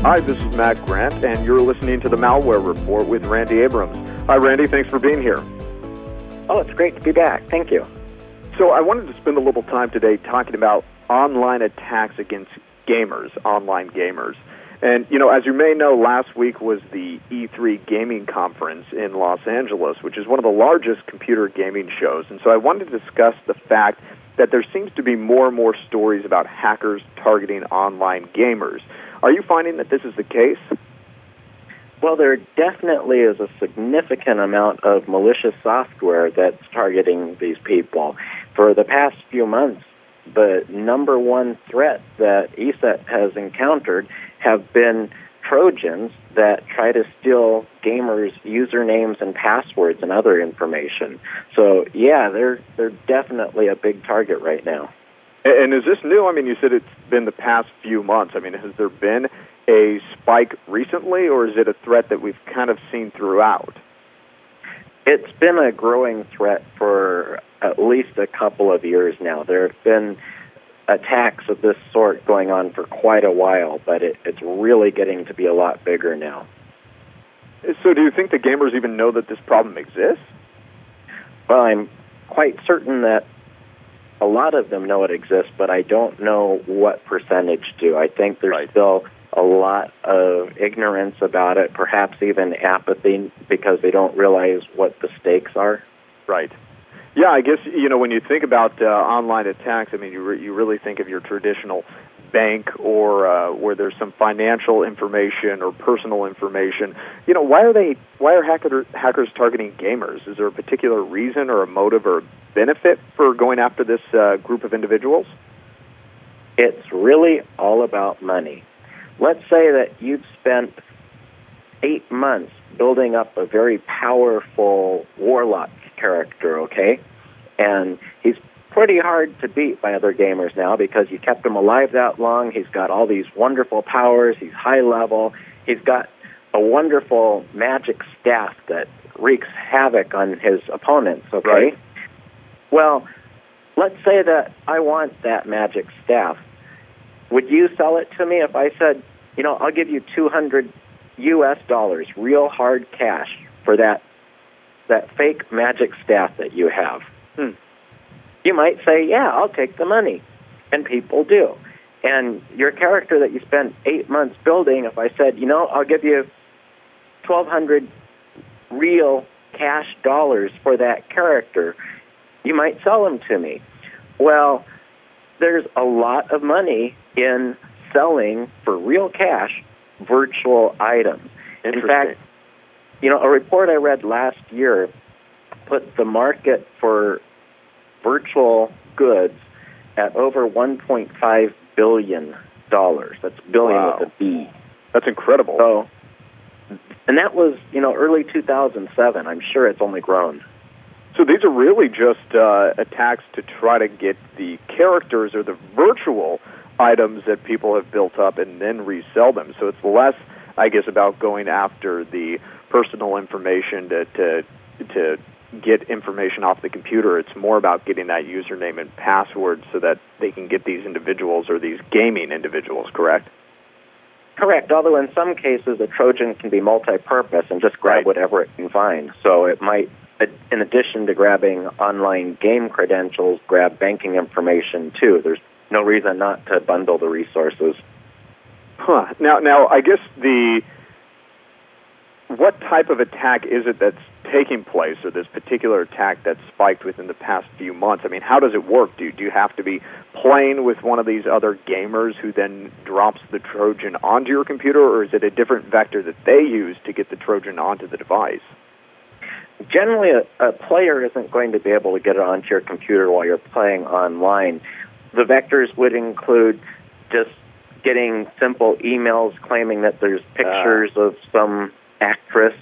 Hi, this is Matt Grant, and you're listening to the Malware Report with Randy Abrams. Hi, Randy. Thanks for being here. Oh, it's great to be back. Thank you. So I wanted to spend a little time today talking about online attacks against gamers, online gamers. And, as you may know, last week was the E3 gaming conference in Los Angeles, which is one of the largest computer gaming shows. And so I wanted to discuss the fact that there seems to be more and more stories about hackers targeting online gamers. Are you finding that this is the case? Well, there definitely is a significant amount of malicious software that's targeting these people. For the past few months, the number one threat that ESET has encountered have been Trojans that try to steal gamers' usernames and passwords and other information. So, yeah, they're definitely a big target right now. And is this new? I mean, you said it's been the past few months. I mean, has there been a spike recently, or is it a threat that we've kind of seen throughout? It's been a growing threat for at least a couple of years now. There have been attacks of this sort going on for quite a while, but it's really getting to be a lot bigger now. So do you think the gamers even know that this problem exists? Well, I'm quite certain that a lot of them know it exists, but I don't know what percentage do. I think there's still a lot of ignorance about it, perhaps even apathy, because they don't realize what the stakes are. Right. Yeah, I guess, when you think about online attacks, I mean, you really think of your traditional bank or where there's some financial information or personal information. Why are hackers targeting gamers? Is there a particular reason or a motive or a benefit for going after this group of individuals? It's really all about money. Let's say that you've spent 8 months building up a very powerful warlock character, okay? And he's pretty hard to beat by other gamers now because you kept him alive that long. He's got all these wonderful powers. He's high level. He's got a wonderful magic staff that wreaks havoc on his opponents, okay? Right. Well, let's say that I want that magic staff. Would you sell it to me if I said, I'll give you $200 US, real hard cash, for that fake magic staff that you have? You might say, yeah, I'll take the money. And people do. And your character that you spent 8 months building, if I said, I'll give you 1,200 real cash dollars for that character, you might sell them to me. Well, there's a lot of money in selling for real cash virtual items. In fact, a report I read last year put the market for virtual goods at over $1.5 billion. That's billion Wow. with a B. That's incredible. So, and that was, early 2007. I'm sure it's only grown. So these are really just attacks to try to get the characters or the virtual items that people have built up and then resell them. So it's less, I guess, about going after the personal information to get information off the computer. It's more about getting that username and password so that they can get these individuals or these gaming individuals, correct? Correct, although in some cases a Trojan can be multi-purpose and just grab whatever it can find. So it might, in addition to grabbing online game credentials, grab banking information too. There's no reason not to bundle the resources. Huh. Now, I guess what type of attack is it that's taking place, or this particular attack that's spiked within the past few months? I mean, how does it work? Do you have to be playing with one of these other gamers who then drops the Trojan onto your computer, or is it a different vector that they use to get the Trojan onto the device? Generally, a player isn't going to be able to get it onto your computer while you're playing online. The vectors would include just getting simple emails claiming that there's pictures of some actress,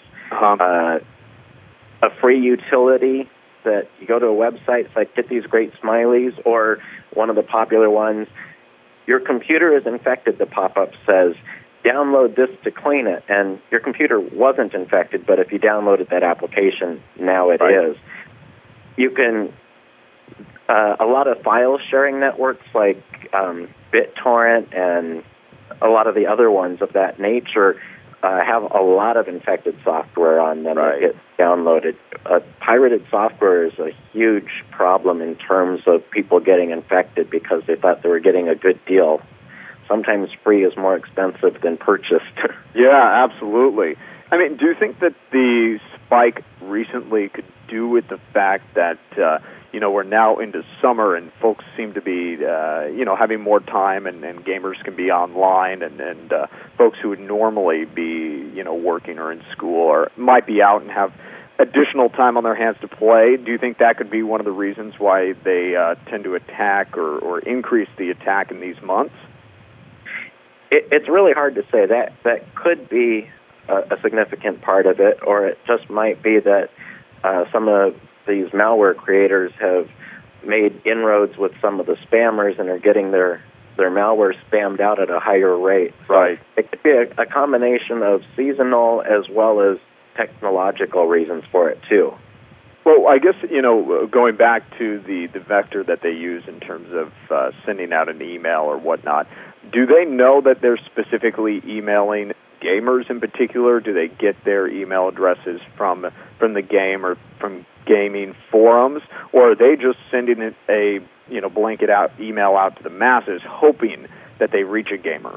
a free utility that you go to a website, it's like, get these great smileys, or one of the popular ones, your computer is infected, the pop-up says, download this to clean it. And your computer wasn't infected, but if you downloaded that application, now it is. You can, a lot of file sharing networks like BitTorrent and a lot of the other ones of that nature have a lot of infected software on them that gets downloaded. Pirated software is a huge problem in terms of people getting infected because they thought they were getting a good deal. Sometimes free is more expensive than purchased. Yeah, absolutely. I mean, do you think that the spike recently could do with the fact that, we're now into summer and folks seem to be, having more time and gamers can be online and folks who would normally be, working or in school or might be out and have additional time on their hands to play? Do you think that could be one of the reasons why they tend to attack or increase the attack in these months? It's really hard to say. That could be a significant part of it, or it just might be that some of these malware creators have made inroads with some of the spammers and are getting their malware spammed out at a higher rate. Right. So it could be a combination of seasonal as well as technological reasons for it, too. Well, I guess, going back to the vector that they use in terms of sending out an email or whatnot, do they know that they're specifically emailing gamers in particular? Do they get their email addresses from the game or from gaming forums, or are they just sending a blanket out email out to the masses, hoping that they reach a gamer?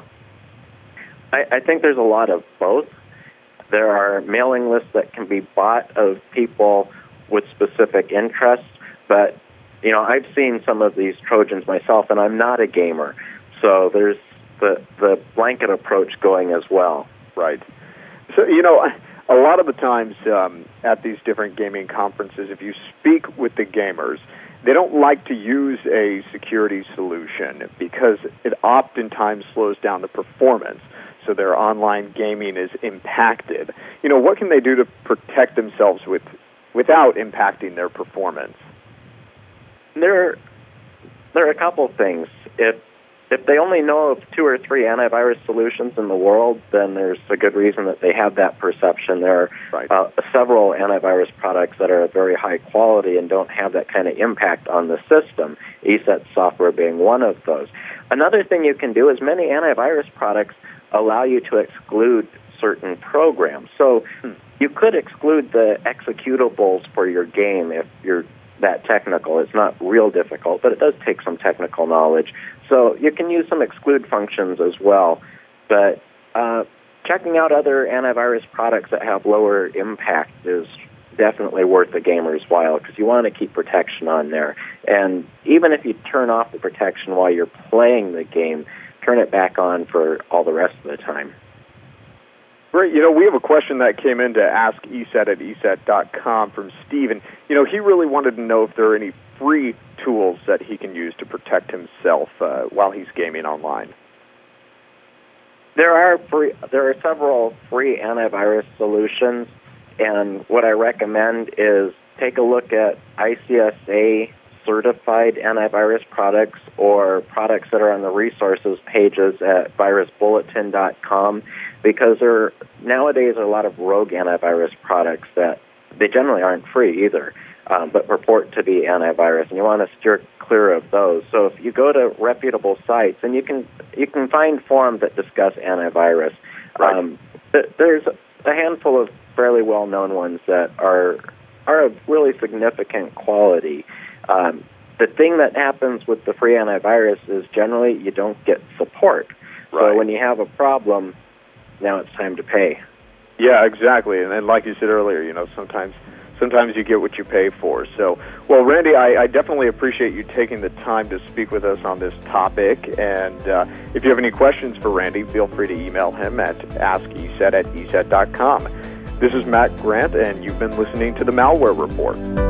I think there's a lot of both. There are mailing lists that can be bought of people with specific interests, but I've seen some of these Trojans myself, and I'm not a gamer, so there's the blanket approach going as well. Right. So, a lot of the times at these different gaming conferences, if you speak with the gamers, they don't like to use a security solution because it oftentimes slows down the performance. So their online gaming is impacted. What can they do to protect themselves without impacting their performance? There are a couple things. If they only know of 2 or 3 antivirus solutions in the world, then there's a good reason that they have that perception. There are several antivirus products that are very high quality and don't have that kind of impact on the system, ESET software being one of those. Another thing you can do is many antivirus products allow you to exclude certain programs. So you could exclude the executables for your game if you're that technical. It's not real difficult, but it does take some technical knowledge. So you can use some exclude functions as well. But checking out other antivirus products that have lower impact is definitely worth the gamer's while because you want to keep protection on there. And even if you turn off the protection while you're playing the game, turn it back on for all the rest of the time. Great. We have a question that came in to ask ESET at ESET.com from Steve, and, he really wanted to know if there are any free tools that he can use to protect himself while he's gaming online. There are several free antivirus solutions, and what I recommend is take a look at ICSA certified antivirus products or products that are on the resources pages at virusbulletin.com because there nowadays are a lot of rogue antivirus products that they generally aren't free either, but purport to be antivirus, and you want to steer clear of those. So if you go to reputable sites, and you can find forums that discuss antivirus. Right. There's a handful of fairly well-known ones that are of really significant quality. The thing that happens with the free antivirus is generally you don't get support. Right. So when you have a problem, now it's time to pay. Yeah, exactly. And like you said earlier, sometimes you get what you pay for. So, well, Randy, I definitely appreciate you taking the time to speak with us on this topic. And if you have any questions for Randy, feel free to email him at askeset@eset.com. This is Matt Grant, and you've been listening to the Malware Report.